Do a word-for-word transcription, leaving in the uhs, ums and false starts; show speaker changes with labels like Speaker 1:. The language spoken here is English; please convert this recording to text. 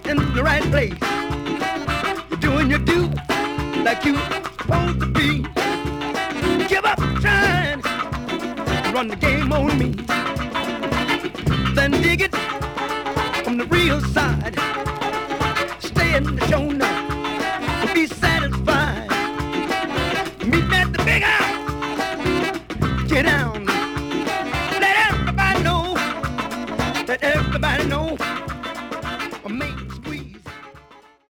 Speaker 1: in the right place. You're doing your due like you supposed to be. Give up trying to run the game on me. Then dig it from the real side. Stay in the show now and be satisfied. Meet me